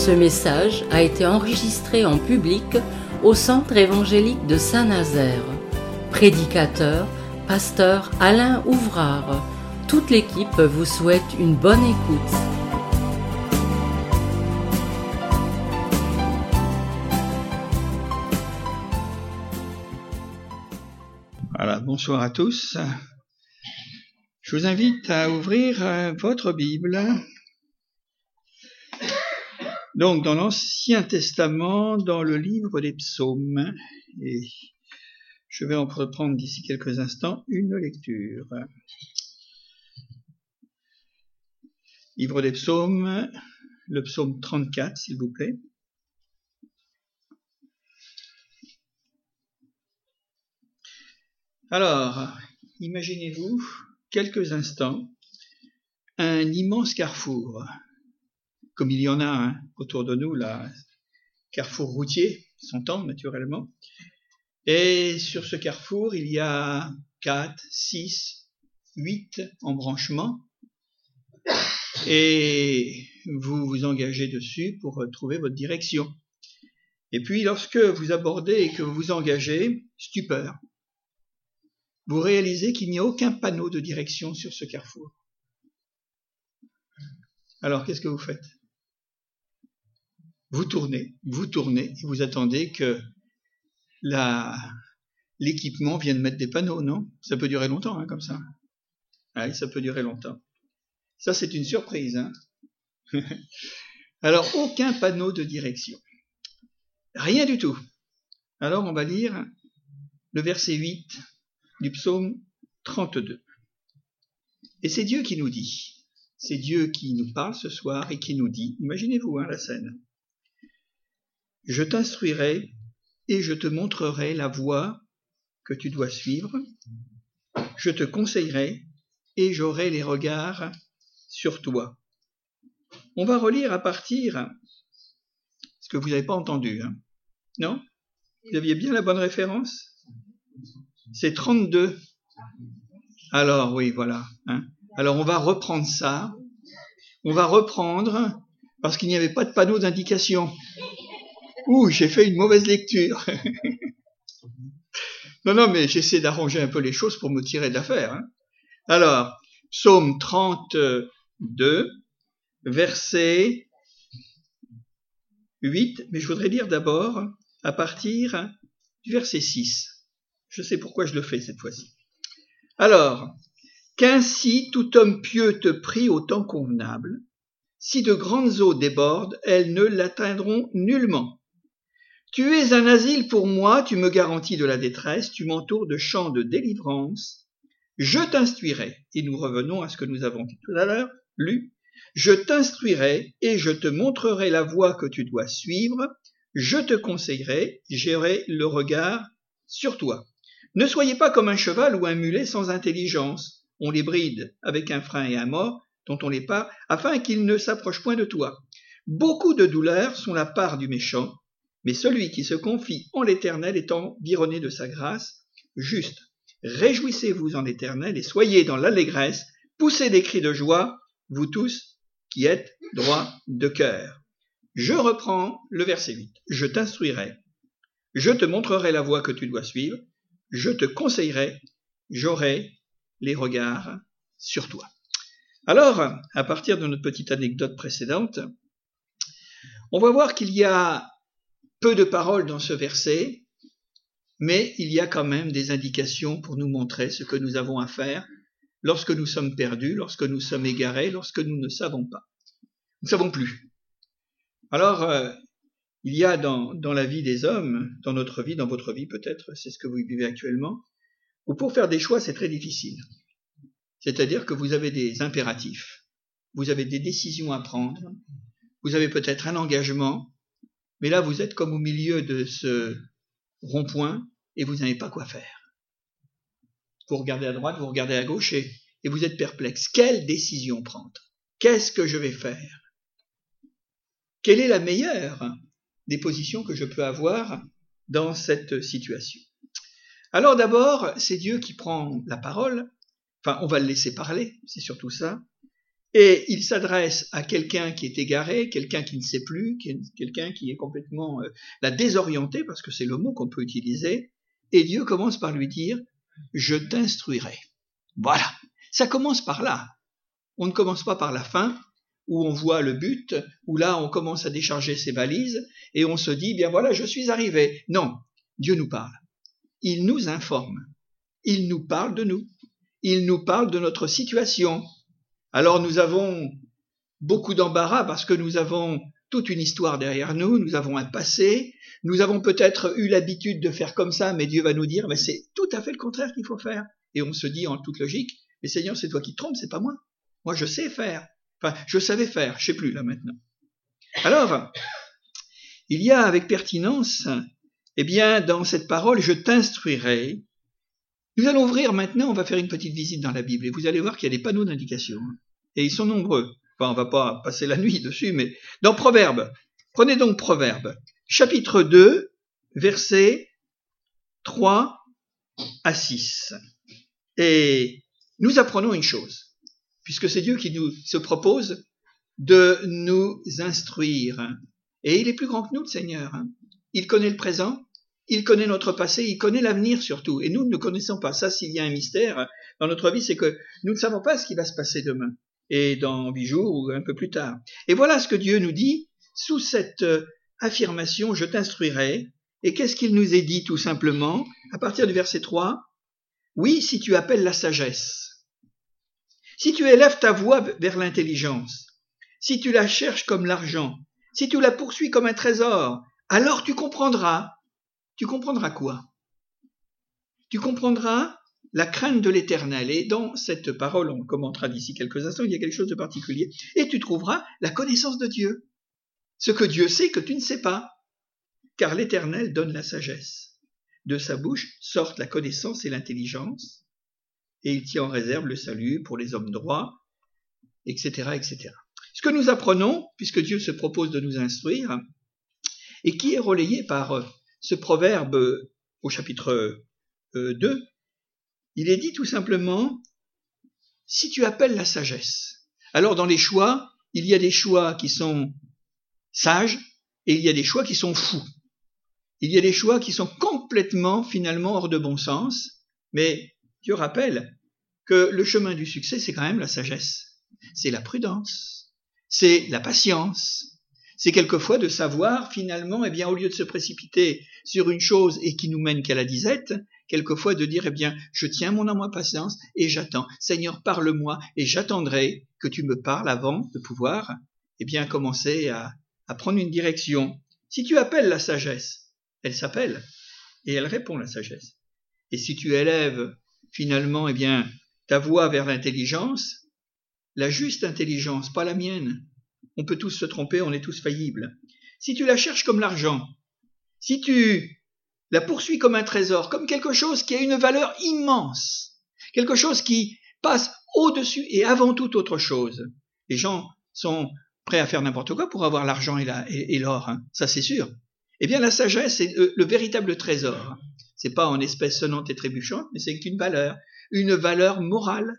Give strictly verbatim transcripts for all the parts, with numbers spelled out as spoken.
Ce message a été enregistré en public au Centre évangélique de Saint-Nazaire. Prédicateur, pasteur Alain Ouvrard. Toute l'équipe vous souhaite une bonne écoute. Voilà, bonsoir à tous. Je vous invite à ouvrir votre Bible. Donc, dans l'Ancien Testament, dans le livre des Psaumes, et je vais en reprendre d'ici quelques instants une lecture. Livre des Psaumes, le psaume trente-quatre, s'il vous plaît. Alors, imaginez-vous quelques instants un immense carrefour, comme il y en a hein, autour de nous, là, carrefour routier, s'entend naturellement. Et sur ce carrefour, il y a quatre, six, huit embranchements. Et vous vous engagez dessus pour trouver votre direction. Et puis, lorsque vous abordez et que vous vous engagez, stupeur, vous réalisez qu'il n'y a aucun panneau de direction sur ce carrefour. Alors, qu'est-ce que vous faites? Vous tournez, vous tournez, et vous attendez que la, l'équipement vienne mettre des panneaux, non? Ça peut durer longtemps, hein, comme ça. Oui, ça peut durer longtemps. Ça, c'est une surprise, hein. Alors, aucun panneau de direction. Rien du tout. Alors, on va lire le verset huit du psaume trente-deux. Et c'est Dieu qui nous dit, c'est Dieu qui nous parle ce soir et qui nous dit, imaginez-vous hein, la scène, « Je t'instruirai et je te montrerai la voie que tu dois suivre, je te conseillerai et j'aurai les regards sur toi. » On va relire à partir, ce que vous n'avez pas entendu, hein. Non? Vous aviez bien la bonne référence? C'est trente-deux. Alors, oui, voilà. Hein. Alors, on va reprendre ça. On va reprendre, parce qu'il n'y avait pas de panneau d'indication. Ouh, j'ai fait une mauvaise lecture. non, non, mais j'essaie d'arranger un peu les choses pour me tirer d'affaire. Hein. Alors, psaume trente-deux, verset huit, mais je voudrais lire d'abord à partir du verset six. Je sais pourquoi je le fais cette fois-ci. Alors, qu'ainsi tout homme pieux te prie au temps convenable, si de grandes eaux débordent, elles ne l'atteindront nullement. Tu es un asile pour moi, tu me garantis de la détresse, tu m'entoures de champs de délivrance. Je t'instruirai, et nous revenons à ce que nous avons dit tout à l'heure, lu, je t'instruirai et je te montrerai la voie que tu dois suivre, je te conseillerai, j'aurai le regard sur toi. Ne soyez pas comme un cheval ou un mulet sans intelligence. On les bride avec un frein et un mors dont on les part, afin qu'ils ne s'approchent point de toi. Beaucoup de douleurs sont la part du méchant, mais celui qui se confie en l'Éternel est environné de sa grâce. Juste, réjouissez-vous en l'Éternel et soyez dans l'allégresse, poussez des cris de joie, vous tous qui êtes droits de cœur. Je reprends le verset huit. Je t'instruirai, je te montrerai la voie que tu dois suivre, je te conseillerai, j'aurai les regards sur toi. Alors, à partir de notre petite anecdote précédente, on va voir qu'il y a peu de paroles dans ce verset, mais il y a quand même des indications pour nous montrer ce que nous avons à faire lorsque nous sommes perdus, lorsque nous sommes égarés, lorsque nous ne savons pas. Nous ne savons plus. Alors, euh, il y a dans, dans la vie des hommes, dans notre vie, dans votre vie peut-être, c'est ce que vous vivez actuellement, où pour faire des choix, c'est très difficile. C'est-à-dire que vous avez des impératifs, vous avez des décisions à prendre, vous avez peut-être un engagement, mais là, vous êtes comme au milieu de ce rond-point et vous n'avez pas quoi faire. Vous regardez à droite, vous regardez à gauche et, et vous êtes perplexe. Quelle décision prendre? Qu'est-ce que je vais faire? Quelle est la meilleure des positions que je peux avoir dans cette situation? Alors d'abord, c'est Dieu qui prend la parole, enfin on va le laisser parler, c'est surtout ça, Et il s'adresse à quelqu'un qui est égaré, quelqu'un qui ne sait plus, quelqu'un qui est complètement euh, la désorienté, parce que c'est le mot qu'on peut utiliser. Et Dieu commence par lui dire « Je t'instruirai ». Voilà, ça commence par là. On ne commence pas par la fin, où on voit le but, où là on commence à décharger ses valises, et on se dit « bien voilà, je suis arrivé ». Non, Dieu nous parle. Il nous informe. Il nous parle de nous. Il nous parle de notre situation. Alors nous avons beaucoup d'embarras parce que nous avons toute une histoire derrière nous, nous avons un passé, nous avons peut-être eu l'habitude de faire comme ça, mais Dieu va nous dire, mais c'est tout à fait le contraire qu'il faut faire. Et on se dit en toute logique, mais Seigneur, c'est toi qui te trompes, c'est pas moi. Moi, je sais faire. Enfin, je savais faire, je sais plus là maintenant. Alors, il y a avec pertinence, eh bien, dans cette parole, je t'instruirai. Nous allons ouvrir maintenant, on va faire une petite visite dans la Bible, et vous allez voir qu'il y a des panneaux d'indication. Et ils sont nombreux. Enfin, on va pas passer la nuit dessus, mais dans Proverbes. Prenez donc Proverbes, chapitre deux, versets trois à six. Et nous apprenons une chose, puisque c'est Dieu qui nous se propose de nous instruire. Et il est plus grand que nous, le Seigneur. Il connaît le présent, il connaît notre passé, il connaît l'avenir surtout. Et nous ne connaissons pas ça. S'il y a un mystère dans notre vie, c'est que nous ne savons pas ce qui va se passer demain, et dans huit jours ou un peu plus tard. Et voilà ce que Dieu nous dit sous cette affirmation, je t'instruirai. Et qu'est-ce qu'il nous est dit tout simplement à partir du verset trois? Oui, si tu appelles la sagesse, si tu élèves ta voix vers l'intelligence, si tu la cherches comme l'argent, si tu la poursuis comme un trésor, alors tu comprendras. Tu comprendras quoi? Tu comprendras la crainte de l'Éternel. Et dans cette parole, on commentera d'ici quelques instants, il y a quelque chose de particulier. Et tu trouveras la connaissance de Dieu. Ce que Dieu sait que tu ne sais pas. Car l'Éternel donne la sagesse. De sa bouche sortent la connaissance et l'intelligence. Et il tient en réserve le salut pour les hommes droits, et cetera, et cetera. Ce que nous apprenons, puisque Dieu se propose de nous instruire, et qui est relayé par ce proverbe au chapitre deux, il est dit tout simplement, si tu appelles la sagesse. Alors dans les choix, il y a des choix qui sont sages et il y a des choix qui sont fous. Il y a des choix qui sont complètement, finalement, hors de bon sens, mais Dieu rappelle que le chemin du succès, c'est quand même la sagesse. C'est la prudence, c'est la patience. C'est quelquefois de savoir, finalement, eh bien, au lieu de se précipiter sur une chose et qui nous mène qu'à la disette, quelquefois de dire, eh bien, je tiens mon amour à patience et j'attends. Seigneur, parle-moi et j'attendrai que tu me parles avant de pouvoir, eh bien, commencer à, à prendre une direction. Si tu appelles la sagesse, elle s'appelle et elle répond la sagesse. Et si tu élèves, finalement, eh bien, ta voix vers l'intelligence, la juste intelligence, pas la mienne. On peut tous se tromper, on est tous faillibles. Si tu la cherches comme l'argent, si tu la poursuis comme un trésor, comme quelque chose qui a une valeur immense, quelque chose qui passe au-dessus et avant toute autre chose. Les gens sont prêts à faire n'importe quoi pour avoir l'argent et, la, et, et l'or, hein, ça c'est sûr. Eh bien la sagesse est le, le véritable trésor. C'est pas en espèces sonnantes et trébuchantes, mais c'est une valeur, une valeur morale.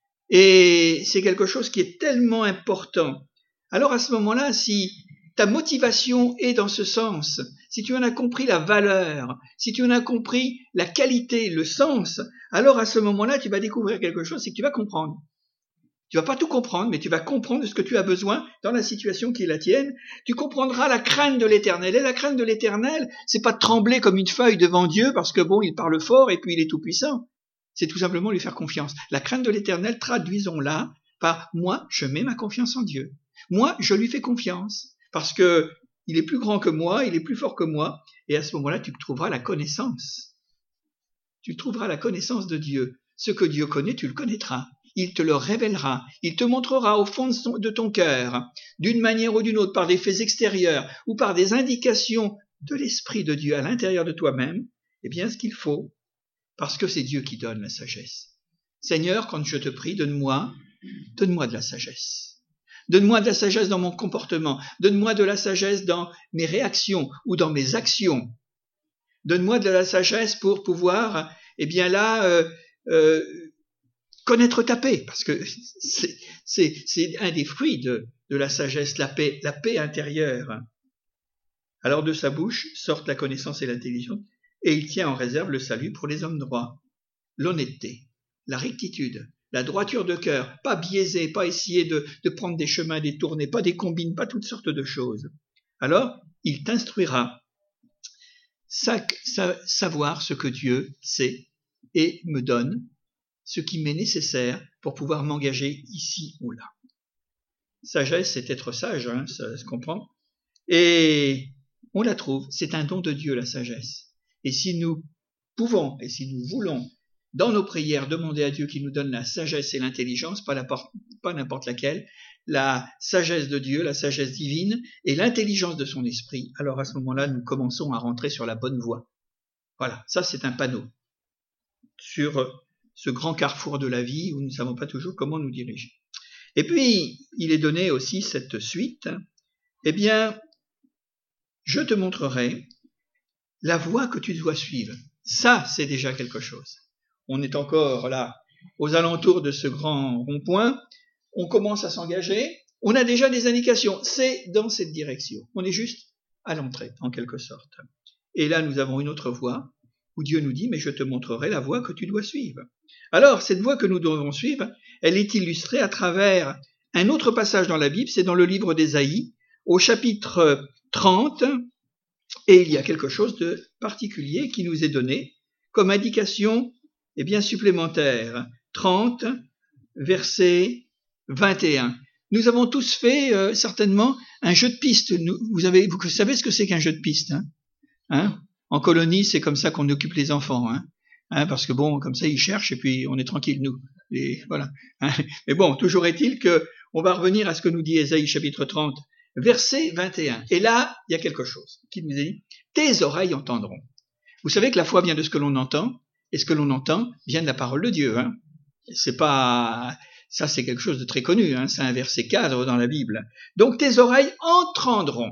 Et c'est quelque chose qui est tellement important. Alors à ce moment-là, si ta motivation est dans ce sens, si tu en as compris la valeur, si tu en as compris la qualité, le sens, alors à ce moment-là, tu vas découvrir quelque chose, c'est que tu vas comprendre. Tu vas pas tout comprendre, mais tu vas comprendre ce que tu as besoin dans la situation qui est la tienne. Tu comprendras la crainte de l'Éternel. Et la crainte de l'Éternel, c'est pas de trembler comme une feuille devant Dieu parce que bon, il parle fort et puis il est tout puissant. C'est tout simplement lui faire confiance. La crainte de l'Éternel, traduisons-la par moi, je mets ma confiance en Dieu. Moi, je lui fais confiance parce que il est plus grand que moi, il est plus fort que moi. Et à ce moment-là, tu trouveras la connaissance. Tu trouveras la connaissance de Dieu. Ce que Dieu connaît, tu le connaîtras. Il te le révélera. Il te montrera au fond de, son, de ton cœur, d'une manière ou d'une autre, par des faits extérieurs ou par des indications de l'Esprit de Dieu à l'intérieur de toi-même, eh bien, ce qu'il faut. Parce que c'est Dieu qui donne la sagesse. Seigneur, quand je te prie, donne-moi, donne-moi de la sagesse. Donne-moi de la sagesse dans mon comportement. Donne-moi de la sagesse dans mes réactions ou dans mes actions. Donne-moi de la sagesse pour pouvoir, eh bien là, euh, euh, connaître ta paix, parce que c'est, c'est, c'est un des fruits de, de la sagesse, la paix, la paix intérieure. Alors de sa bouche sortent la connaissance et l'intelligence, et il tient en réserve le salut pour les hommes droits, l'honnêteté, la rectitude, la droiture de cœur, pas biaiser, pas essayer de, de prendre des chemins détournés, pas des combines, pas toutes sortes de choses. Alors, il t'instruira, sa, sa, savoir ce que Dieu sait et me donne, ce qui m'est nécessaire pour pouvoir m'engager ici ou là. Sagesse, c'est être sage, hein, ça se comprend. Et on la trouve, c'est un don de Dieu, la sagesse. Et si nous pouvons, et si nous voulons, dans nos prières, demander à Dieu qu'il nous donne la sagesse et l'intelligence, pas, la, pas n'importe laquelle, la sagesse de Dieu, la sagesse divine, et l'intelligence de son esprit, alors à ce moment-là, nous commençons à rentrer sur la bonne voie. Voilà, ça c'est un panneau sur ce grand carrefour de la vie où nous ne savons pas toujours comment nous diriger. Et puis, il est donné aussi cette suite, eh bien, je te montrerai la voie que tu dois suivre. Ça, c'est déjà quelque chose. On est encore là, aux alentours de ce grand rond-point, on commence à s'engager, on a déjà des indications, c'est dans cette direction. On est juste à l'entrée, en quelque sorte. Et là, nous avons une autre voie, où Dieu nous dit, mais je te montrerai la voie que tu dois suivre. Alors, cette voie que nous devons suivre, elle est illustrée à travers un autre passage dans la Bible, c'est dans le livre d'Ésaïe, au chapitre trente, et il y a quelque chose de particulier qui nous est donné comme indication eh bien, supplémentaire. trente, verset vingt et un. Nous avons tous fait euh, certainement un jeu de piste. Nous, vous, avez, vous savez ce que c'est qu'un jeu de piste, hein, hein? En colonie, c'est comme ça qu'on occupe les enfants, hein, hein, parce que bon, comme ça, ils cherchent et puis on est tranquille, nous. Et voilà. Hein. Mais bon, toujours est-il que on va revenir à ce que nous dit Ésaïe chapitre trente, verset vingt et un. Et là, il y a quelque chose qui nous dit « Tes oreilles entendront ». Vous savez que la foi vient de ce que l'on entend, et ce que l'on entend vient de la parole de Dieu. Hein. C'est pas... Ça, c'est quelque chose de très connu, hein. C'est un verset cadre dans la Bible. Donc, tes oreilles entendront.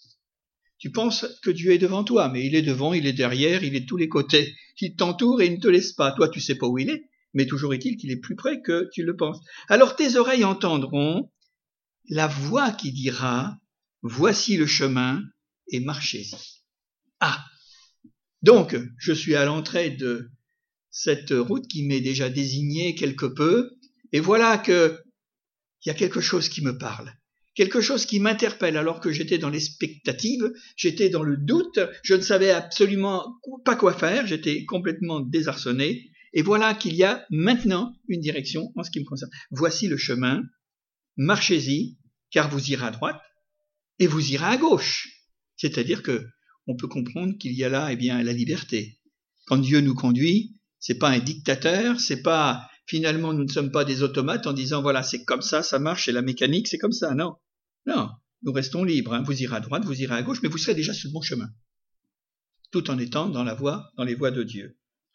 Tu penses que Dieu est devant toi, mais il est devant, il est derrière, il est de tous les côtés. Il t'entoure et il ne te laisse pas. Toi, tu sais pas où il est, mais toujours est-il qu'il est plus près que tu le penses. Alors, tes oreilles entendront la voix qui dira « Voici le chemin et marchez-y ». Ah, donc, je suis à l'entrée de cette route qui m'est déjà désignée quelque peu, et voilà que il y a quelque chose qui me parle. Quelque chose qui m'interpelle alors que j'étais dans l'expectative, j'étais dans le doute, je ne savais absolument pas quoi faire, j'étais complètement désarçonné. Et voilà qu'il y a maintenant une direction en ce qui me concerne. Voici le chemin, marchez-y, car vous irez à droite et vous irez à gauche. C'est-à-dire que on peut comprendre qu'il y a là, eh bien, la liberté. Quand Dieu nous conduit, c'est pas un dictateur, c'est pas finalement nous ne sommes pas des automates en disant voilà c'est comme ça, ça marche, et la mécanique c'est comme ça. Non, non, nous restons libres. Hein. Vous irez à droite, vous irez à gauche, mais vous serez déjà sur le bon chemin, tout en étant dans la voie, dans les voies de Dieu.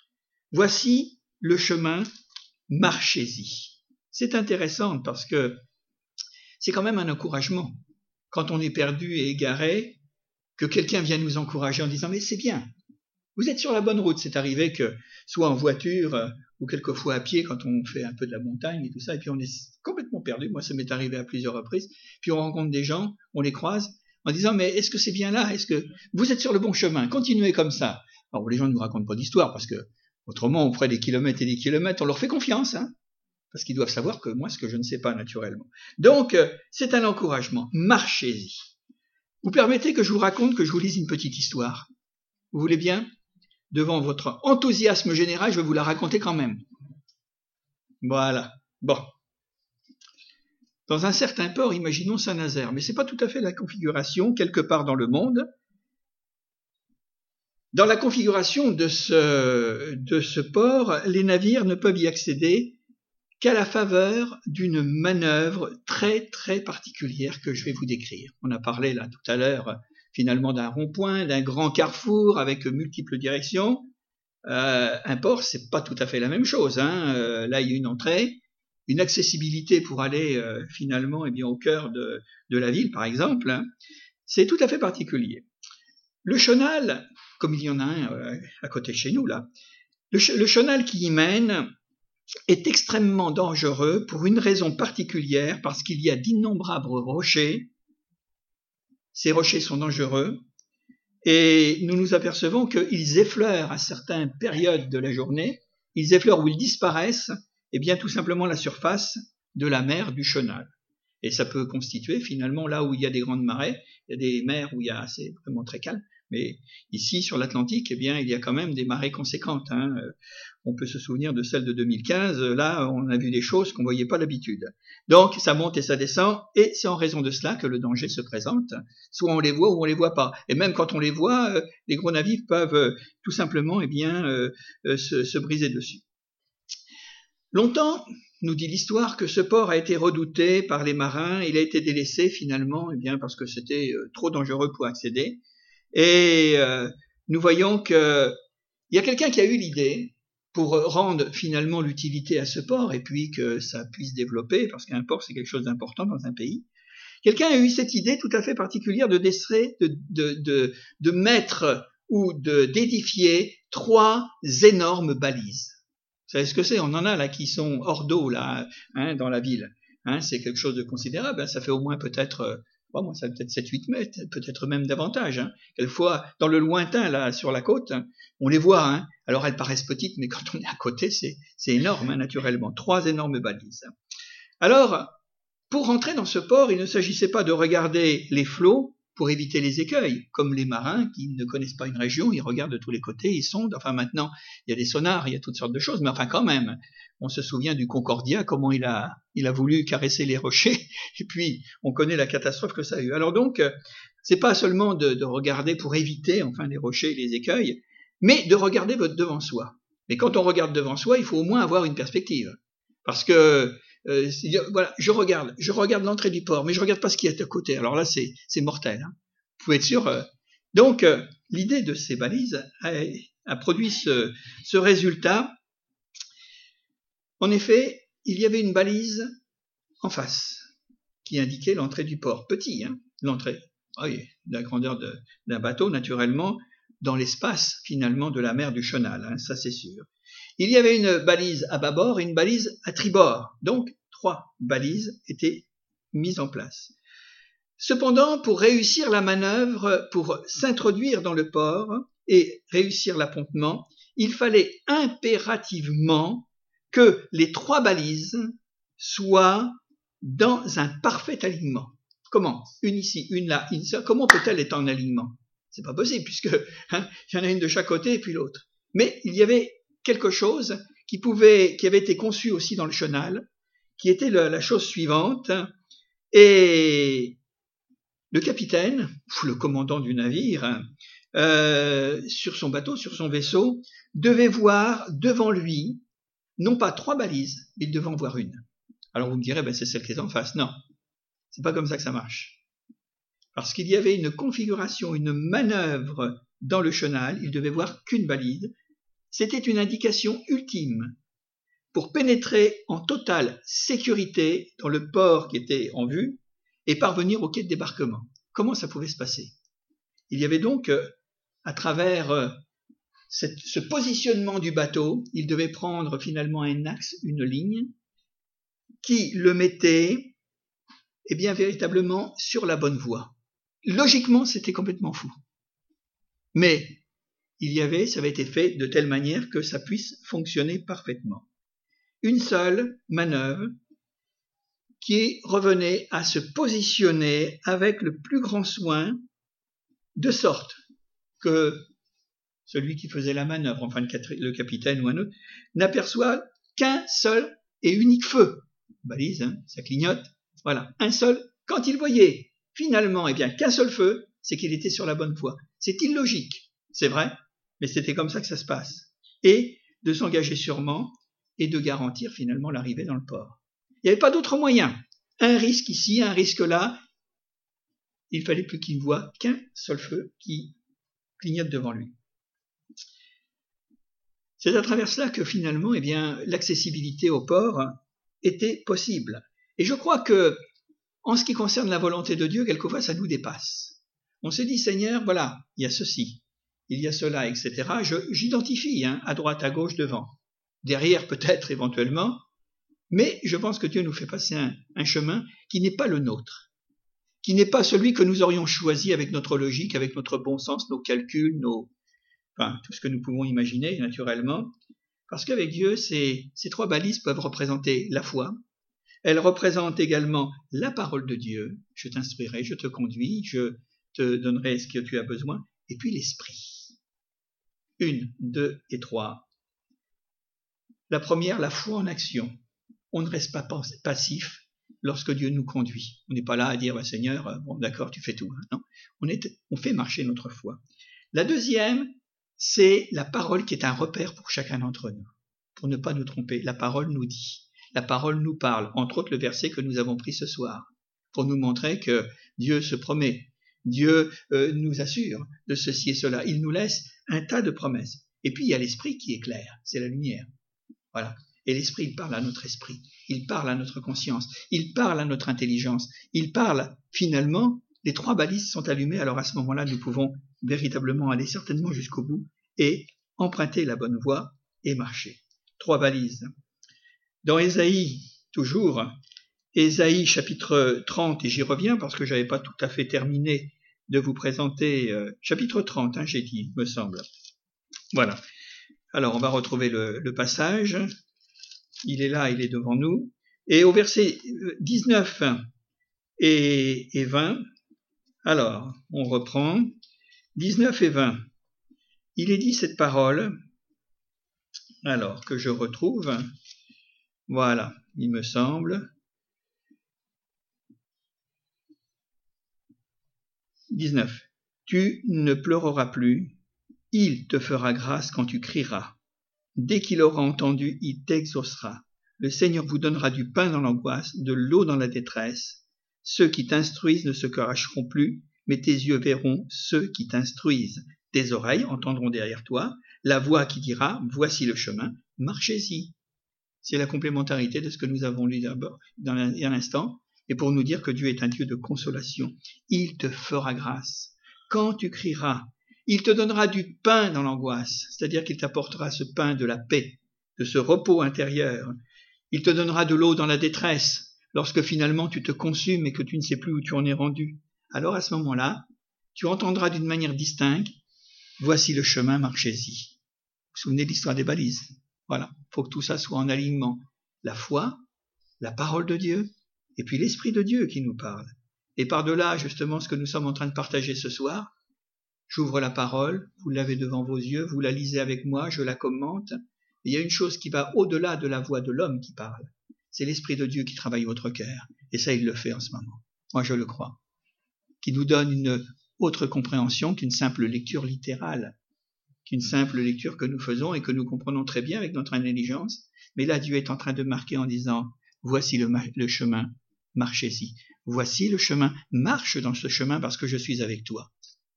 Voici le chemin, marchez-y. C'est intéressant parce que c'est quand même un encouragement. Quand on est perdu et égaré, que quelqu'un vienne nous encourager en disant mais c'est bien, vous êtes sur la bonne route. C'est arrivé que soit en voiture euh, ou quelquefois à pied quand on fait un peu de la montagne et tout ça, et puis on est complètement perdu. Moi, ça m'est arrivé à plusieurs reprises. Puis on rencontre des gens, on les croise en disant mais est-ce que c'est bien là? Est-ce que vous êtes sur le bon chemin? Continuez comme ça. Alors les gens ne nous racontent pas d'histoire parce que autrement on ferait des kilomètres et des kilomètres. On leur fait confiance, hein, parce qu'ils doivent savoir que moi, ce que je ne sais pas naturellement. Donc euh, c'est un encouragement. Marchez-y. Vous permettez que je vous raconte, que je vous lise une petite histoire. Vous voulez bien? Devant votre enthousiasme général, je vais vous la raconter quand même. Voilà. Bon. Dans un certain port, imaginons Saint-Nazaire, mais c'est pas tout à fait la configuration quelque part dans le monde. Dans la configuration de ce, de ce port, les navires ne peuvent y accéder qu'à la faveur d'une manœuvre très très particulière que je vais vous décrire. On a parlé là tout à l'heure finalement d'un rond-point, d'un grand carrefour avec multiples directions. Euh, un port, c'est pas tout à fait la même chose. Hein. Euh, là, il y a une entrée, une accessibilité pour aller euh, finalement eh bien, au cœur de, de la ville, par exemple. Hein. C'est tout à fait particulier. Le chenal, comme il y en a un euh, à côté de chez nous, là, le, ch- le chenal qui y mène est extrêmement dangereux pour une raison particulière, parce qu'il y a d'innombrables rochers. Ces rochers sont dangereux et nous nous apercevons qu'ils effleurent à certaines périodes de la journée, ils effleurent ou ils disparaissent, et bien tout simplement la surface de la mer du Chenal. Et ça peut constituer finalement là où il y a des grandes marées, il y a des mers où il y a, c'est vraiment très calme, mais ici sur l'Atlantique, eh bien il y a quand même des marées conséquentes, hein. On peut se souvenir de celle de deux mille quinze, là on a vu des choses qu'on ne voyait pas d'habitude. Donc ça monte et ça descend, et c'est en raison de cela que le danger se présente, soit on les voit ou on les voit pas. Et même quand on les voit, les gros navires peuvent tout simplement eh bien, euh, se, se briser dessus. Longtemps, nous dit l'histoire, que ce port a été redouté par les marins, il a été délaissé finalement eh bien, parce que c'était trop dangereux pour accéder. Et euh, nous voyons qu'il y a quelqu'un qui a eu l'idée, pour rendre finalement l'utilité à ce port et puis que ça puisse développer, parce qu'un port c'est quelque chose d'important dans un pays. Quelqu'un a eu cette idée tout à fait particulière de desser, de, de, de, de mettre ou de d'édifier trois énormes balises. Vous savez ce que c'est? On en a là qui sont hors d'eau là, hein, dans la ville. Hein, c'est quelque chose de considérable. Hein, ça fait au moins peut-être Bon, moi, ça peut-être sept huit mètres, peut-être même davantage. Hein. Quelquefois, dans le lointain, là, sur la côte, hein, on les voit. Hein. Alors, elles paraissent petites, mais quand on est à côté, c'est, c'est énorme, hein, naturellement. Trois énormes balises. Alors, pour rentrer dans ce port, il ne s'agissait pas de regarder les flots pour éviter les écueils. Comme les marins qui ne connaissent pas une région, ils regardent de tous les côtés, ils sondent. Enfin, maintenant, il y a des sonars, il y a toutes sortes de choses, mais enfin, quand même, on se souvient du Concordia, comment il a, il a voulu caresser les rochers, et puis on connaît la catastrophe que ça a eu. Alors donc, c'est pas seulement de, de regarder pour éviter, enfin, les rochers et les écueils, mais de regarder votre devant soi. Mais quand on regarde devant soi, il faut au moins avoir une perspective. Parce que, euh, voilà, je regarde, je regarde l'entrée du port, mais je regarde pas ce qui est à côté. Alors là, c'est, c'est mortel, hein. Vous pouvez être sûr. Euh, donc, euh, l'idée de ces balises a, a produit ce, ce résultat. En effet, il y avait une balise en face qui indiquait l'entrée du port. Petit, hein, l'entrée. Ah oui, la grandeur de, d'un bateau, naturellement, dans l'espace, finalement, de la mer du Chenal, hein, ça c'est sûr. Il y avait une balise à bâbord et une balise à tribord. Donc, trois balises étaient mises en place. Cependant, pour réussir la manœuvre, pour s'introduire dans le port et réussir l'appontement, il fallait impérativement que les trois balises soient dans un parfait alignement. Comment? Une ici, une là, une seule. Comment peut-elle être en alignement? C'est pas possible, puisque hein, il y en a une de chaque côté et puis l'autre. Mais il y avait quelque chose qui pouvait, qui avait été conçu aussi dans le Chenal, qui était le, la chose suivante. Et le capitaine, le commandant du navire, euh, sur son bateau, sur son vaisseau, devait voir devant lui, non pas trois balises, mais il devait en voir une. Alors vous me direz, ben c'est celle qui est en face. Non, c'est pas comme ça que ça marche. Parce qu'il y avait une configuration, une manœuvre dans le Chenal, il devait voir qu'une balise. C'était une indication ultime pour pénétrer en totale sécurité dans le port qui était en vue et parvenir au quai de débarquement. Comment ça pouvait se passer? Il y avait donc, à travers cette, ce positionnement du bateau, il devait prendre finalement un axe, une ligne, qui le mettait, eh bien, véritablement sur la bonne voie. Logiquement, c'était complètement fou. Mais il y avait, ça avait été fait de telle manière que ça puisse fonctionner parfaitement. Une seule manœuvre qui revenait à se positionner avec le plus grand soin, de sorte que celui qui faisait la manœuvre, enfin le capitaine ou un autre, n'aperçoit qu'un seul et unique feu. Balise, hein, ça clignote. Voilà, un seul. Quand il voyait finalement eh bien, qu'un seul feu, c'est qu'il était sur la bonne voie. C'est illogique, c'est vrai, mais c'était comme ça que ça se passe. Et de s'engager sûrement et de garantir finalement l'arrivée dans le port. Il n'y avait pas d'autre moyen. Un risque ici, un risque là. Il fallait plus qu'il ne voie qu'un seul feu qui clignote devant lui. C'est à travers cela que finalement, eh bien, l'accessibilité au port était possible. Et je crois que, en ce qui concerne la volonté de Dieu, quelquefois ça nous dépasse. On se dit, Seigneur, voilà, il y a ceci, il y a cela, et cetera. Je, j'identifie, hein, à droite, à gauche, devant. derrière peut-être éventuellement, mais je pense que Dieu nous fait passer un, un chemin qui n'est pas le nôtre, qui n'est pas celui que nous aurions choisi avec notre logique, avec notre bon sens, nos calculs, nos, enfin, tout ce que nous pouvons imaginer naturellement, parce qu'avec Dieu, ces, ces trois balises peuvent représenter la foi, elles représentent également la parole de Dieu, je t'instruirai, je te conduis, je te donnerai ce que tu as besoin, et puis l'esprit. Une, deux et trois. La première, la foi en action. On ne reste pas passif lorsque Dieu nous conduit. On n'est pas là à dire, bah, Seigneur, bon d'accord, tu fais tout. Non, on, est, on fait marcher notre foi. La deuxième, c'est la parole qui est un repère pour chacun d'entre nous. Pour ne pas nous tromper, la parole nous dit. La parole nous parle, entre autres le verset que nous avons pris ce soir, pour nous montrer que Dieu se promet, Dieu euh, nous assure de ceci et cela. Il nous laisse un tas de promesses. Et puis il y a l'esprit qui est clair, c'est la lumière. Voilà. Et l'esprit, il parle à notre esprit, il parle à notre conscience, il parle à notre intelligence, il parle finalement, les trois balises sont allumées, alors à ce moment-là, nous pouvons véritablement aller certainement jusqu'au bout et emprunter la bonne voie et marcher. Trois balises. Dans Ésaïe, toujours, Ésaïe chapitre trente, et j'y reviens parce que je n'avais pas tout à fait terminé de vous présenter, euh, chapitre trente, hein, j'ai dit, me semble. Voilà. Alors, on va retrouver le, le passage. Il est là, il est devant nous. Et au verset dix-neuf et, et vingt, alors, on reprend. dix-neuf et vingt. Il est dit cette parole, alors que je retrouve, voilà, il me semble. dix-neuf. Tu ne pleureras plus, il te fera grâce quand tu crieras. Dès qu'il aura entendu, il t'exaucera. Le Seigneur vous donnera du pain dans l'angoisse, de l'eau dans la détresse. Ceux qui t'instruisent ne se cacheront plus, mais tes yeux verront ceux qui t'instruisent. Tes oreilles entendront derrière toi la voix qui dira « Voici le chemin, marchez-y ». C'est la complémentarité de ce que nous avons lu d'abord dans un instant, et pour nous dire que Dieu est un Dieu de consolation. Il te fera grâce. Quand tu crieras, il te donnera du pain dans l'angoisse, c'est-à-dire qu'il t'apportera ce pain de la paix, de ce repos intérieur. Il te donnera de l'eau dans la détresse, lorsque finalement tu te consumes et que tu ne sais plus où tu en es rendu. Alors à ce moment-là, tu entendras d'une manière distincte, voici le chemin, marchez-y. Vous vous souvenez de l'histoire des balises? Voilà, il faut que tout ça soit en alignement. La foi, la parole de Dieu, et puis l'Esprit de Dieu qui nous parle. Et par-delà, justement, ce que nous sommes en train de partager ce soir, j'ouvre la parole, vous l'avez devant vos yeux, vous la lisez avec moi, je la commente. Et il y a une chose qui va au-delà de la voix de l'homme qui parle. C'est l'Esprit de Dieu qui travaille votre cœur. Et ça, il le fait en ce moment. Moi, je le crois. Qui nous donne une autre compréhension qu'une simple lecture littérale, qu'une simple lecture que nous faisons et que nous comprenons très bien avec notre intelligence. Mais là, Dieu est en train de marquer en disant, voici le, le chemin, marchez-y. Voici le chemin, marche dans ce chemin parce que je suis avec toi.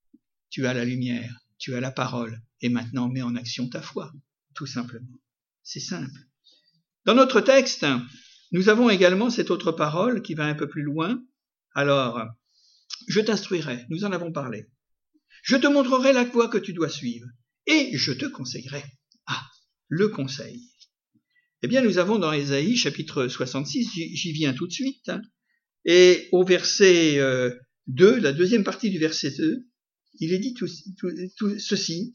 Tu as la lumière, tu as la parole, et maintenant mets en action ta foi, tout simplement. C'est simple. Dans notre texte, nous avons également cette autre parole qui va un peu plus loin. Alors, je t'instruirai, nous en avons parlé. Je te montrerai la voie que tu dois suivre, et je te conseillerai. Ah, le conseil. Eh bien, nous avons dans Ésaïe, chapitre soixante-six, j'y viens tout de suite, hein, et au verset euh, deux, la deuxième partie du verset deux, il est dit tout, tout, tout ceci.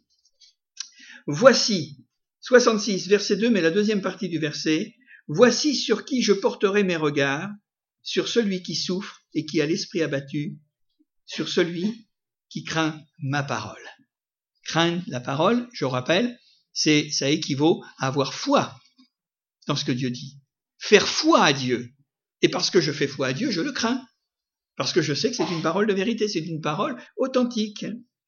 Voici, soixante-six, verset deux, mais la deuxième partie du verset, voici sur qui je porterai mes regards, sur celui qui souffre et qui a l'esprit abattu, sur celui qui craint ma parole. Craindre la parole, je rappelle, c'est, ça équivaut à avoir foi dans ce que Dieu dit. Faire foi à Dieu. Et parce que je fais foi à Dieu, je le crains. Parce que je sais que c'est une parole de vérité, c'est une parole authentique.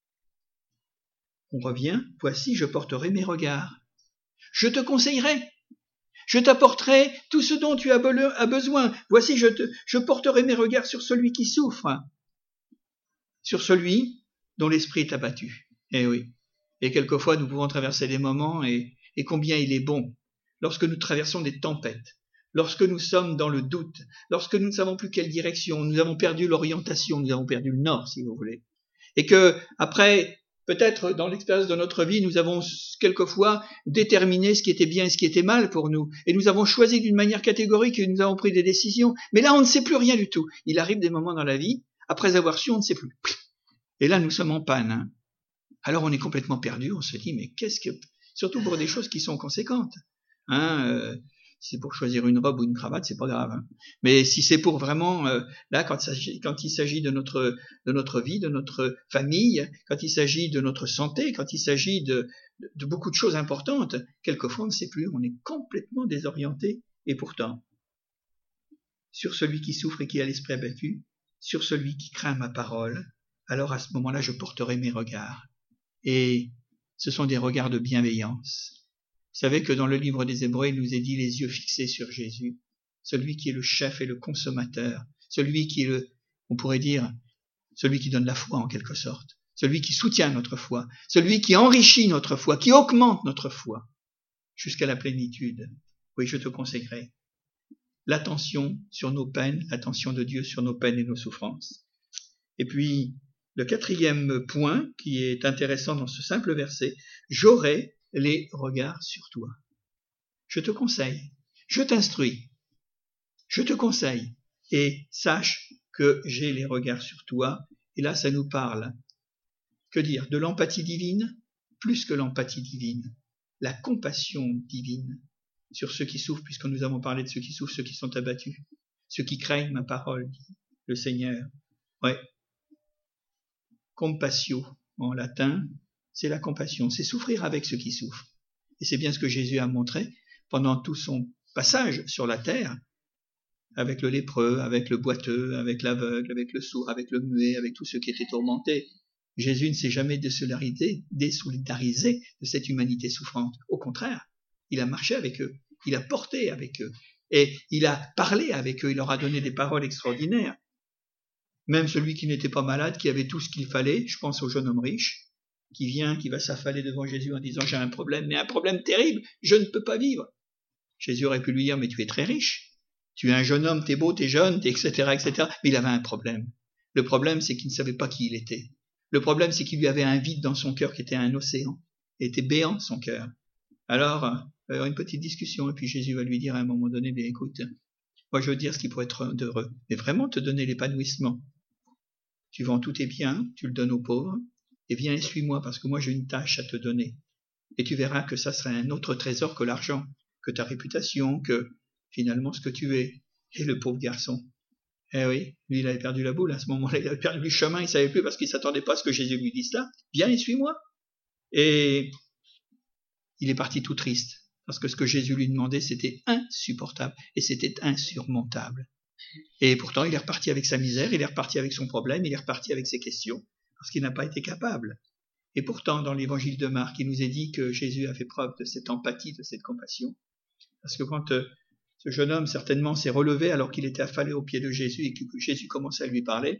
On revient, voici, je porterai mes regards. Je te conseillerai. Je t'apporterai tout ce dont tu as besoin. Voici, je, te, je porterai mes regards sur celui qui souffre. Sur celui dont l'esprit est abattu. Eh oui. Et quelquefois, nous pouvons traverser des moments et, et combien il est bon lorsque nous traversons des tempêtes. Lorsque nous sommes dans le doute, lorsque nous ne savons plus quelle direction, nous avons perdu l'orientation, nous avons perdu le nord, si vous voulez. Et que, après Peut-être dans l'expérience de notre vie, nous avons quelquefois déterminé ce qui était bien et ce qui était mal pour nous. Et nous avons choisi d'une manière catégorique et nous avons pris des décisions. Mais là, on ne sait plus rien du tout. Il arrive des moments dans la vie, après avoir su, on ne sait plus. Et là, nous sommes en panne. Hein. Alors on est complètement perdu. On se dit, mais qu'est-ce que... Surtout pour des choses qui sont conséquentes. Hein, euh, si c'est pour choisir une robe ou une cravate, c'est pas grave. Hein. Mais si c'est pour vraiment, euh, là, quand, quand il s'agit de notre, de notre vie, de notre famille, quand il s'agit de notre santé, quand il s'agit de, de, de beaucoup de choses importantes, quelquefois on ne sait plus, on est complètement désorienté. Et pourtant, sur celui qui souffre et qui a l'esprit abattu, sur celui qui craint ma parole, alors à ce moment-là, je porterai mes regards. Et ce sont des regards de bienveillance. Vous savez que dans le livre des Hébreux, il nous est dit les yeux fixés sur Jésus, celui qui est le chef et le consommateur, celui qui est le, on pourrait dire, celui qui donne la foi en quelque sorte, celui qui soutient notre foi, celui qui enrichit notre foi, qui augmente notre foi jusqu'à la plénitude. Oui, je te conseillerai l'attention sur nos peines, l'attention de Dieu sur nos peines et nos souffrances. Et puis, le quatrième point qui est intéressant dans ce simple verset, j'aurai les regards sur toi. Je te conseille, je t'instruis, je te conseille et sache que j'ai les regards sur toi. Et là, ça nous parle, que dire, de l'empathie divine, plus que l'empathie divine, la compassion divine sur ceux qui souffrent, puisque nous avons parlé de ceux qui souffrent, ceux qui sont abattus, ceux qui craignent ma parole, dit le Seigneur. Ouais. Compassio, en latin, c'est la compassion, c'est souffrir avec ceux qui souffrent. Et c'est bien ce que Jésus a montré pendant tout son passage sur la terre, avec le lépreux, avec le boiteux, avec l'aveugle, avec le sourd, avec le muet, avec tous ceux qui étaient tourmentés. Jésus ne s'est jamais désolidarisé, désolidarisé de cette humanité souffrante. Au contraire, il a marché avec eux, il a porté avec eux, et il a parlé avec eux, il leur a donné des paroles extraordinaires. Même celui qui n'était pas malade, qui avait tout ce qu'il fallait, je pense au jeune homme riche, qui vient, qui va s'affaler devant Jésus en disant « j'ai un problème, mais un problème terrible, je ne peux pas vivre ». Jésus aurait pu lui dire « mais tu es très riche, tu es un jeune homme, t'es beau, t'es jeune, t'es et cetera et cetera » Mais il avait un problème. Le problème, c'est qu'il ne savait pas qui il était. Le problème, c'est qu'il lui avait un vide dans son cœur qui était un océan, et était béant son cœur. Alors, il va y avoir une petite discussion, et puis Jésus va lui dire à un moment donné « bien écoute, moi je veux dire ce qui pourrait être heureux, mais vraiment te donner l'épanouissement. Tu vends tous tes biens, tu le donnes aux pauvres, et viens et suis-moi parce que moi j'ai une tâche à te donner. Et tu verras que ça serait un autre trésor que l'argent, que ta réputation, que finalement ce que tu es. » Et le pauvre garçon, eh oui, lui il avait perdu la boule à ce moment-là, il avait perdu le chemin, il savait plus parce qu'il s'attendait pas à ce que Jésus lui dise là. Viens et suis-moi. Et il est parti tout triste parce que ce que Jésus lui demandait c'était insupportable et c'était insurmontable. Et pourtant il est reparti avec sa misère, il est reparti avec son problème, il est reparti avec ses questions. Parce qu'il n'a pas été capable. Et pourtant, dans l'évangile de Marc, il nous est dit que Jésus a fait preuve de cette empathie, de cette compassion. Parce que quand euh, ce jeune homme, certainement, s'est relevé alors qu'il était affalé aux pieds de Jésus et que Jésus commençait à lui parler,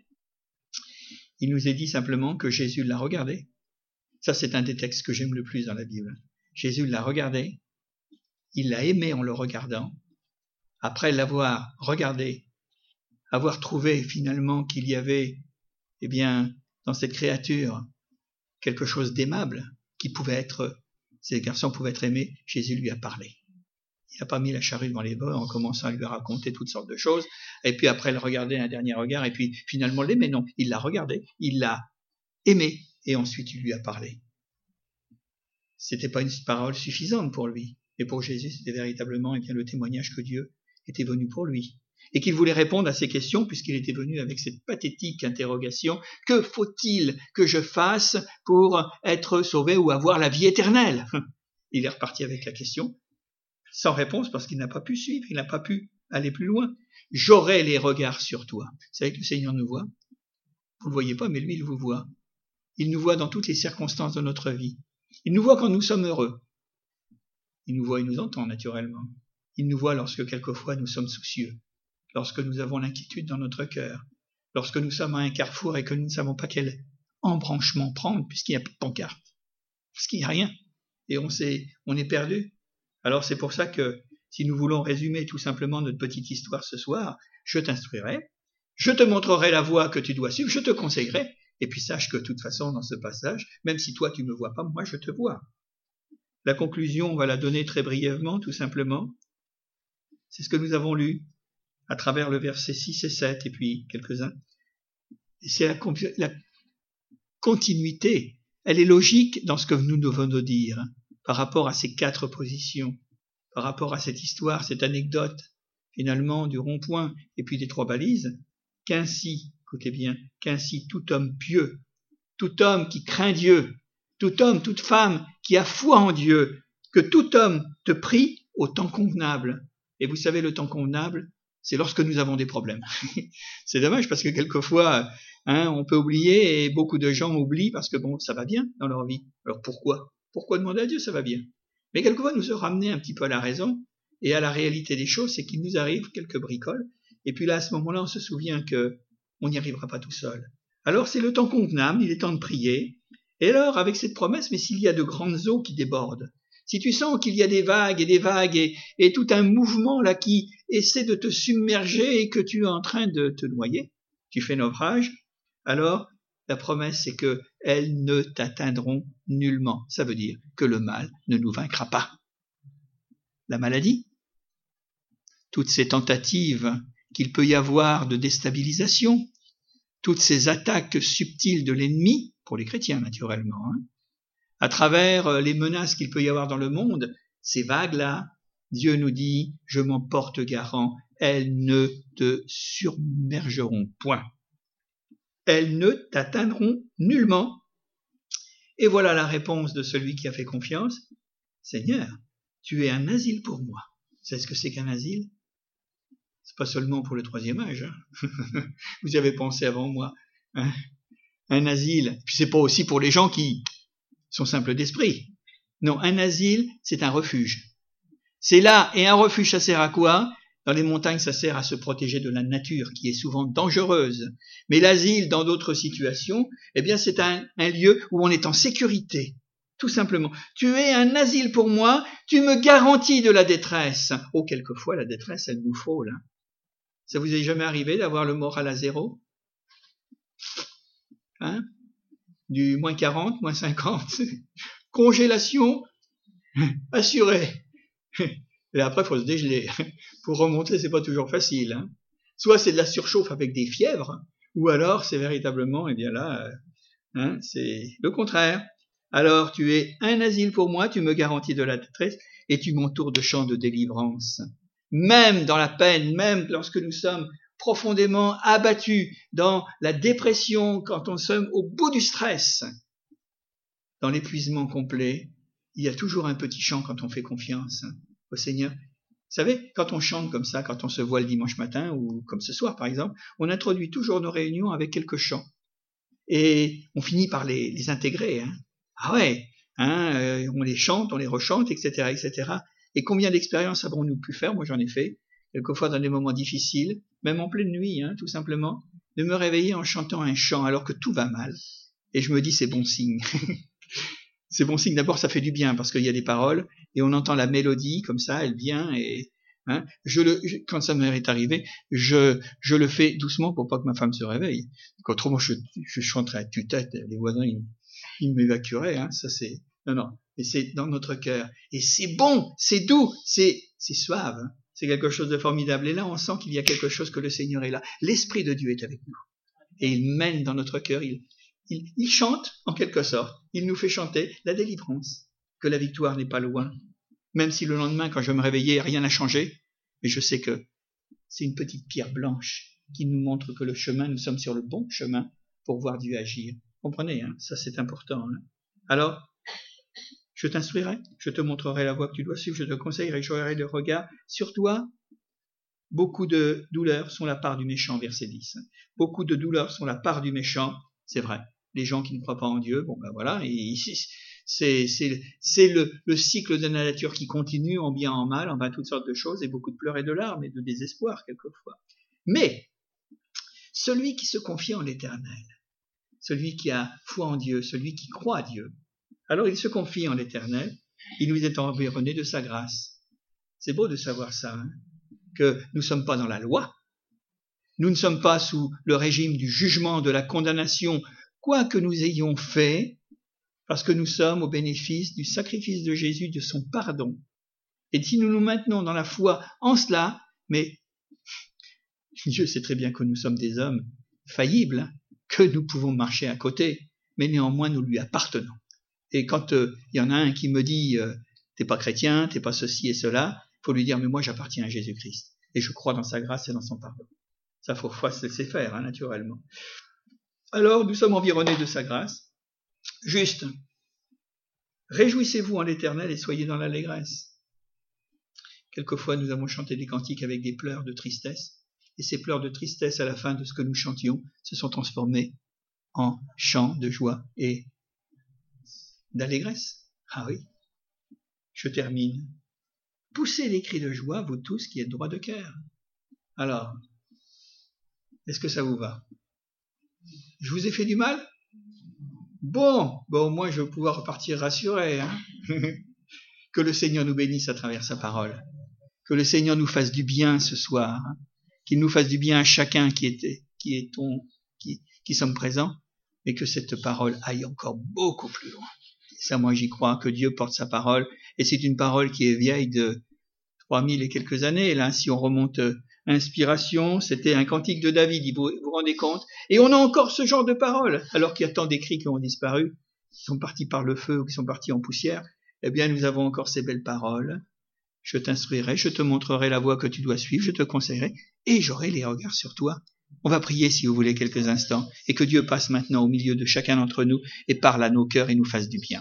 il nous est dit simplement que Jésus l'a regardé. Ça, c'est un des textes que j'aime le plus dans la Bible. Jésus l'a regardé, il l'a aimé en le regardant. Après l'avoir regardé, avoir trouvé finalement qu'il y avait, eh bien, dans cette créature, quelque chose d'aimable, qui pouvait être, ces garçons pouvaient être aimés, Jésus lui a parlé. Il n'a pas mis la charrue devant les bœufs en commençant à lui raconter toutes sortes de choses, et puis après le regarder un dernier regard, et puis finalement l'aimer. Non, il l'a regardé, il l'a aimé, et ensuite il lui a parlé. C'était pas une parole suffisante pour lui, mais pour Jésus, c'était véritablement eh bien, le témoignage que Dieu était venu pour lui. Et qu'il voulait répondre à ces questions puisqu'il était venu avec cette pathétique interrogation « Que faut-il que je fasse pour être sauvé ou avoir la vie éternelle ?» Il est reparti avec la question sans réponse parce qu'il n'a pas pu suivre, il n'a pas pu aller plus loin. « J'aurai les regards sur toi. » Vous savez que le Seigneur nous voit. Vous ne le voyez pas, mais lui, il vous voit. Il nous voit dans toutes les circonstances de notre vie. Il nous voit quand nous sommes heureux. Il nous voit et nous entend naturellement. Il nous voit lorsque quelquefois nous sommes soucieux. Lorsque nous avons l'inquiétude dans notre cœur, lorsque nous sommes à un carrefour et que nous ne savons pas quel embranchement prendre, puisqu'il n'y a pas de pancarte, parce qu'il n'y a rien, et on, sait, on est perdu. Alors c'est pour ça que, si nous voulons résumer tout simplement notre petite histoire ce soir, je t'instruirai, je te montrerai la voie que tu dois suivre, je te conseillerai, Et puis sache que de toute façon, dans ce passage, même si toi tu me vois pas, moi je te vois. La conclusion, on va la donner très brièvement, tout simplement. C'est ce que nous avons lu à travers le verset six et sept, et puis quelques-uns. C'est la, la continuité. Elle est logique dans ce que nous devons nous dire par rapport à ces quatre positions, par rapport à cette histoire, cette anecdote, finalement, du rond-point et puis des trois balises, qu'ainsi, écoutez bien, qu'ainsi tout homme pieux, tout homme qui craint Dieu, tout homme, toute femme qui a foi en Dieu, que tout homme te prie au temps convenable. Et vous savez, le temps convenable, c'est lorsque nous avons des problèmes. C'est dommage parce que quelquefois, hein, on peut oublier et beaucoup de gens oublient parce que bon, ça va bien dans leur vie. Alors pourquoi? Pourquoi demander à Dieu, ça va bien? Mais quelquefois, nous se ramener un petit peu à la raison et à la réalité des choses, c'est qu'il nous arrive quelques bricoles. Et puis là, à ce moment-là, on se souvient que on n'y arrivera pas tout seul. Alors, c'est le temps convenable, il est temps de prier. Et alors, avec cette promesse, mais s'il y a de grandes eaux qui débordent, si tu sens qu'il y a des vagues et des vagues et, et tout un mouvement là qui essaie de te submerger et que tu es en train de te noyer, tu fais naufrage, alors la promesse c'est que elles ne t'atteindront nullement. Ça veut dire que le mal ne nous vaincra pas. La maladie, toutes ces tentatives qu'il peut y avoir de déstabilisation, toutes ces attaques subtiles de l'ennemi, pour les chrétiens naturellement, hein, à travers les menaces qu'il peut y avoir dans le monde, ces vagues-là, Dieu nous dit, je m'en porte garant, elles ne te submergeront point. Elles ne t'atteindront nullement. Et voilà la réponse de celui qui a fait confiance. Seigneur, tu es un asile pour moi. Vous savez ce que c'est qu'un asile? C'est pas seulement pour le troisième âge. Hein. Vous y avez pensé avant moi. Hein, un asile. Puis c'est pas aussi pour les gens qui sont simples d'esprit. Non, un asile, c'est un refuge. C'est là, et un refuge, ça sert à quoi? Dans les montagnes, ça sert à se protéger de la nature, qui est souvent dangereuse. Mais l'asile, dans d'autres situations, eh bien, c'est un, un lieu où on est en sécurité. Tout simplement. Tu es un asile pour moi, tu me garantis de la détresse. Oh, quelquefois, la détresse, elle nous frôle. Hein. Ça vous est jamais arrivé d'avoir le moral à zéro? Hein? Du moins quarante, moins cinquante. Congélation assurée. Et après, il faut se dégeler. Pour remonter, c'est pas toujours facile. Hein. Soit c'est de la surchauffe avec des fièvres, ou alors c'est véritablement, eh bien là, hein, c'est le contraire. Alors tu es un asile pour moi, tu me garantis de la détresse, et tu m'entoures de chants de délivrance. Même dans la peine, même lorsque nous sommes profondément abattus dans la dépression, quand on sommes au bout du stress, dans l'épuisement complet, il y a toujours un petit chant quand on fait confiance au Seigneur. Vous savez, quand on chante comme ça, quand on se voit le dimanche matin, ou comme ce soir par exemple, on introduit toujours nos réunions avec quelques chants. Et on finit par les, les intégrer. Hein. Ah ouais, hein, euh, on les chante, on les rechante, et cetera, et cetera. Et combien d'expériences avons-nous pu faire? Moi j'en ai fait, quelquefois dans des moments difficiles, même en pleine nuit, hein, tout simplement, de me réveiller en chantant un chant alors que tout va mal. Et je me dis, c'est bon signe. C'est bon signe. D'abord, ça fait du bien parce qu'il y a des paroles et on entend la mélodie comme ça, elle vient et hein, je le, je, quand ça m'est arrivé, je, je le fais doucement pour pas que ma femme se réveille. Autrement, je, je chanterais à tue-tête, les voisins, ils, ils m'évacueraient. Hein, ça c'est non non. Mais c'est dans notre cœur et c'est bon, c'est doux, c'est c'est suave. Hein, c'est quelque chose de formidable. Et là, on sent qu'il y a quelque chose que le Seigneur est là. L'Esprit de Dieu est avec nous et il mène dans notre cœur. Il Il, il chante, en quelque sorte, il nous fait chanter la délivrance, que la victoire n'est pas loin. Même si le lendemain, quand je me réveillais, rien n'a changé, mais je sais que c'est une petite pierre blanche qui nous montre que le chemin, nous sommes sur le bon chemin pour voir Dieu agir. Comprenez, hein, ça c'est important. Hein. Alors, je t'instruirai, je te montrerai la voie que tu dois suivre, je te conseillerai, j'aurai le regard sur toi. Beaucoup de douleurs sont la part du méchant, verset dix. Beaucoup de douleurs sont la part du méchant, c'est vrai. Les gens qui ne croient pas en Dieu, bon ben voilà, et c'est, c'est, c'est le, le cycle de la nature qui continue en bien, en mal, en ben, toutes sortes de choses, et beaucoup de pleurs et de larmes, et de désespoir quelquefois. Mais, celui qui se confie en l'Éternel, celui qui a foi en Dieu, celui qui croit à Dieu, alors il se confie en l'Éternel, il nous est environné de sa grâce. C'est beau de savoir ça, hein, que nous ne sommes pas dans la loi, nous ne sommes pas sous le régime du jugement, de la condamnation, quoi que nous ayons fait, parce que nous sommes au bénéfice du sacrifice de Jésus, de son pardon. Et si nous nous maintenons dans la foi en cela, mais Dieu sait très bien que nous sommes des hommes faillibles, que nous pouvons marcher à côté, mais néanmoins nous lui appartenons. Et quand il euh, y en a un qui me dit euh, « t'es pas chrétien, t'es pas ceci et cela », il faut lui dire « mais moi j'appartiens à Jésus-Christ et je crois dans sa grâce et dans son pardon ». Ça, il faut, faut se laisser faire, hein, naturellement. Alors, nous sommes environnés de sa grâce. Juste, réjouissez-vous en l'Éternel et soyez dans l'allégresse. Quelquefois, nous avons chanté des cantiques avec des pleurs de tristesse, et ces pleurs de tristesse, à la fin de ce que nous chantions, se sont transformés en chants de joie et d'allégresse. Ah oui, je termine. Poussez les cris de joie, vous tous qui êtes droits de cœur. Alors, est-ce que ça vous va? Je vous ai fait du mal? Bon, bon, au moins je vais pouvoir repartir rassuré. Hein. Que le Seigneur nous bénisse à travers sa parole. Que le Seigneur nous fasse du bien ce soir. Hein. Qu'il nous fasse du bien à chacun qui est, qui est ton, qui, qui sommes présents. Mais que cette parole aille encore beaucoup plus loin. Et ça, moi, j'y crois, que Dieu porte sa parole. Et c'est une parole qui est vieille de trois mille et quelques années. Là, si on remonte Inspiration, c'était un cantique de David, vous vous rendez compte? Et on a encore ce genre de paroles, alors qu'il y a tant d'écrits qui ont disparu, qui sont partis par le feu ou qui sont partis en poussière. Eh bien, nous avons encore ces belles paroles. Je t'instruirai, je te montrerai la voie que tu dois suivre, je te conseillerai, et j'aurai les regards sur toi. On va prier, si vous voulez, quelques instants, et que Dieu passe maintenant au milieu de chacun d'entre nous, et parle à nos cœurs et nous fasse du bien.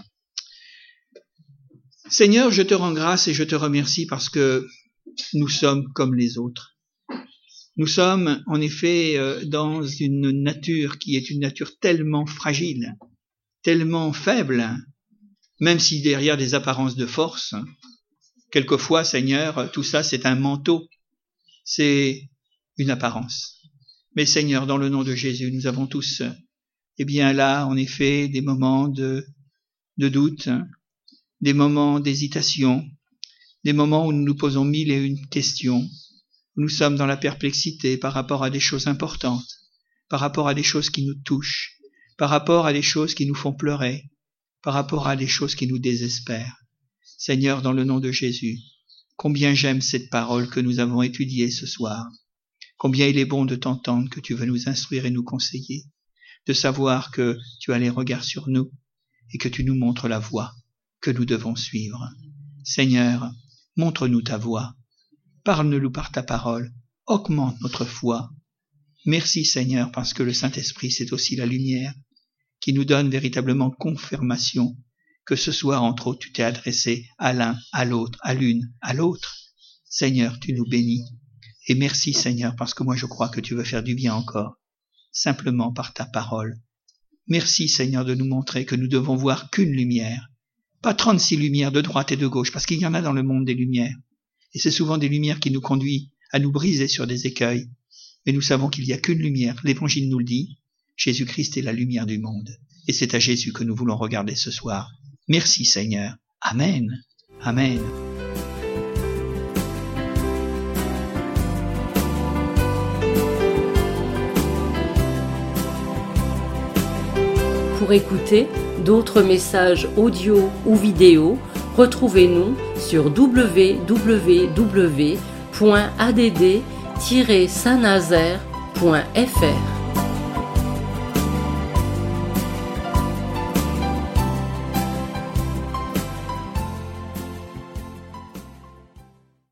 Seigneur, je te rends grâce et je te remercie parce que nous sommes comme les autres. Nous sommes, en effet, dans une nature qui est une nature tellement fragile, tellement faible, même si derrière des apparences de force, quelquefois, Seigneur, tout ça, c'est un manteau, c'est une apparence. Mais Seigneur, dans le nom de Jésus, nous avons tous, eh bien là, en effet, des moments de, de doute, des moments d'hésitation, des moments où nous nous posons mille et une questions, où nous sommes dans la perplexité par rapport à des choses importantes, par rapport à des choses qui nous touchent, par rapport à des choses qui nous font pleurer, par rapport à des choses qui nous désespèrent. Seigneur, dans le nom de Jésus, combien j'aime cette parole que nous avons étudiée ce soir. Combien il est bon de t'entendre, que tu veux nous instruire et nous conseiller, de savoir que tu as les regards sur nous et que tu nous montres la voie que nous devons suivre. Seigneur, montre-nous ta voie. Parle-nous par ta parole, augmente notre foi. Merci Seigneur, parce que le Saint-Esprit, c'est aussi la lumière qui nous donne véritablement confirmation que ce soir, entre autres, tu t'es adressé à l'un, à l'autre, à l'une, à l'autre. Seigneur, tu nous bénis. Et merci Seigneur, parce que moi je crois que tu veux faire du bien encore, simplement par ta parole. Merci Seigneur de nous montrer que nous devons voir qu'une lumière, pas trente-six lumières de droite et de gauche, parce qu'il y en a dans le monde des lumières. Et c'est souvent des lumières qui nous conduisent à nous briser sur des écueils. Mais nous savons qu'il n'y a qu'une lumière. L'Évangile nous le dit. Jésus-Christ est la lumière du monde. Et c'est à Jésus que nous voulons regarder ce soir. Merci Seigneur. Amen. Amen. Pour écouter d'autres messages audio ou vidéo, retrouvez-nous sur w w w point a d d tiret saint nazaire point f r.